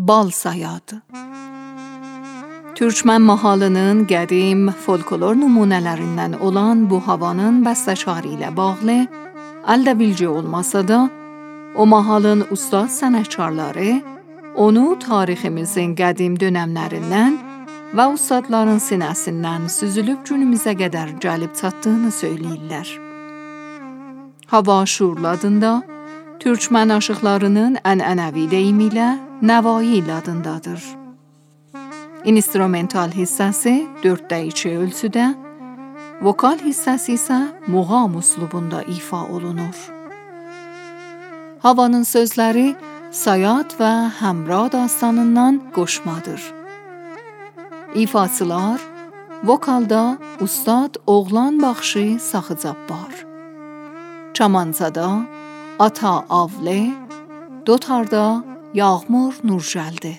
bal sayadı. Türkmen mahalının qədim folklor nümunələrindən olan bu havanın bəstəkarı ilə bağlı əldə bilgi olmasa da, o mahalın ustad sənətkarları onu tariximizin qədim dönəmlərindən və ustadların sinəsindən süzülüb günümüzə qədər gəlib çatdığını söyləyirlər. Hava Şurlu adında Türkmen aşıqlarının ənənəvi deyimi ilə Nəvai adındadır. İnstrumental hissəsi 4/2 ölçüdə, vokal hissəsi isə muğam üslubunda ifa olunur. Havanın sözləri Sayat və Həmra dastanından qoşmadır. İfaçılar vokalda Ustad Oğlan Baxşı Saxıcabbar, Çamanzada Ata Avle, Dotarda Yağmur Nurcəldi.